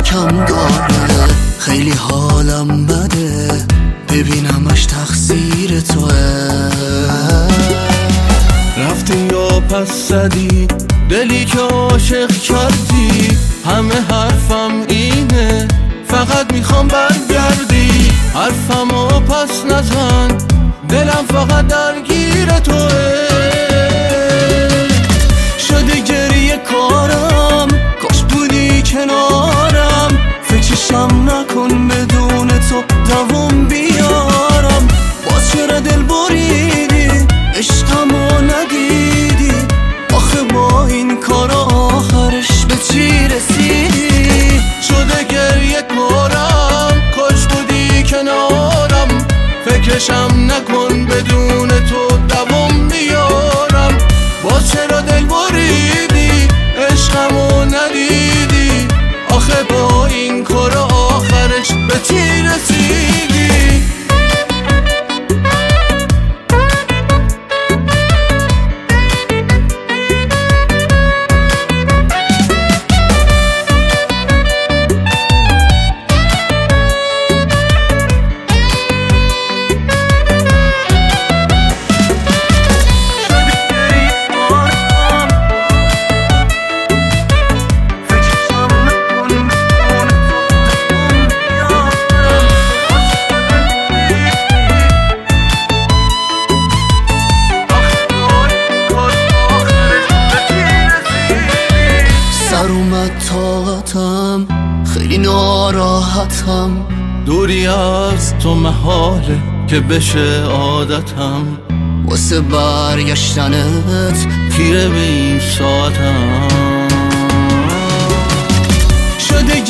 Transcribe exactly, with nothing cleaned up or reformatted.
یکم داره. خیلی حالم بده ببینمش تقصیر توه. رفتی یا پس زدی دلی که عاشق کردی. همه حرفم اینه فقط میخوام برگردی. حرفمو پس نزن دلم فقط درگیر توه. شده گریه کارم کاش بودی کنارم. فکرشم نکن بدون تو دوام بیارم. باز چرا دل بریدی عشقمو ندیدی. آخه با این کار آخرش به چی رسیدی؟ شده گریه کارم کاش بودی کنارم. فکرشم نکن بدون تو دوام بیارم. باز چرا دل بریدی عشقمو ندیدی. آخه با این کار آخرش به چی رسیدی؟ سر اومد طاقتم خیلی ناراحتم. دوری از تو محاله که بشه عادتم. واسه برگشتنت پیره به این ساعتم. شده